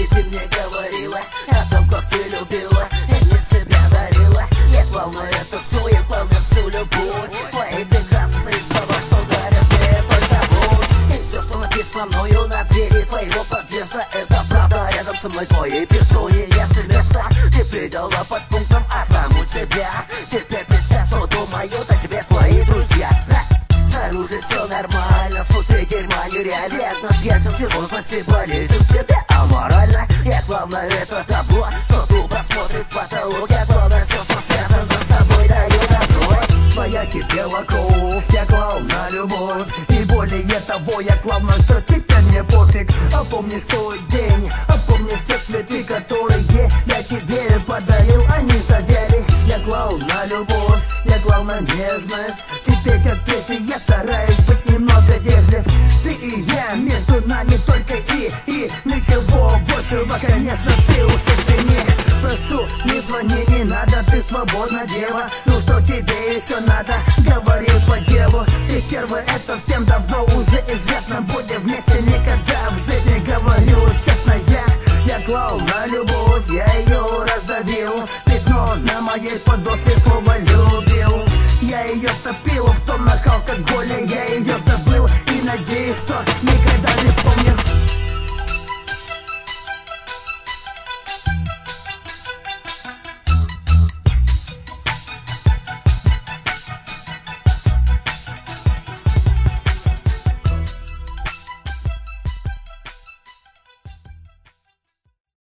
ты мне говорила о том, как ты любила и мне себя дарила. Я клал на это все, я клал на всю любовь. Твои прекрасные слова, что дарят мне только боль. И все, что написано мною на двери твоего подъезда, это правда. Рядом со мной твоей персоне нет места. Ты предала под пунктом, а саму себя. Теперь представь, что думают о тебе твои друзья. Снаружи все нормально, внутри дерьма нереально. Диагноз ясен, серьезности болезнь в тебе аморально. Я клал на это табло, что тупо смотрит в потолок. Я клал на все, что связано с тобой, даю добро. Твоя кипела кровь, я клал на любовь. И более того, я клал на все, теперь мне пофиг. А помнишь тот день, а помнишь те цветы, которые я тебе подарил, они завяли. Я клал на любовь, я клал на нежность. Теперь как прежде я стараюсь быть немного вежлив. Ты и я, между нами только и ничего большего, конечно, ты уж извини. Прошу, не звони, не надо, ты свободна, дева. Ну что тебе еще надо, говори по делу. Ты первый, это всем давно уже известно. Будем вместе никогда в жизни, говорю честно, я клал на любовь, я ее раздавил. Пятно на моей подошве, слово любил. Я ее топил в тоннах алкоголя, я ее забыл и надеюсь, что